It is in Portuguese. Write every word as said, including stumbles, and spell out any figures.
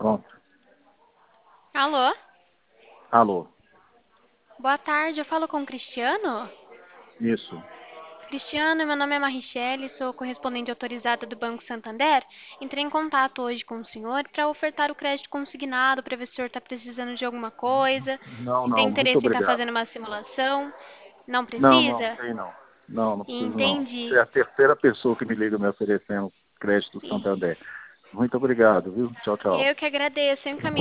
Pronto. Alô? Alô. Boa tarde, eu falo com o Cristiano? Isso. Cristiano, meu nome é Marichele, sou correspondente autorizada do Banco Santander. Entrei em contato hoje com o senhor para ofertar o crédito consignado, para ver se o senhor está precisando de alguma coisa, Não, se tem não, muito interesse em estar obrigado. fazendo uma simulação. Não Não, não, precisa? tem não. Não, não preciso não. Você Entendi. é a terceira pessoa que me liga me oferecendo crédito E Santander. Muito obrigado, viu? Tchau, tchau. eu que agradeço, eu encaminho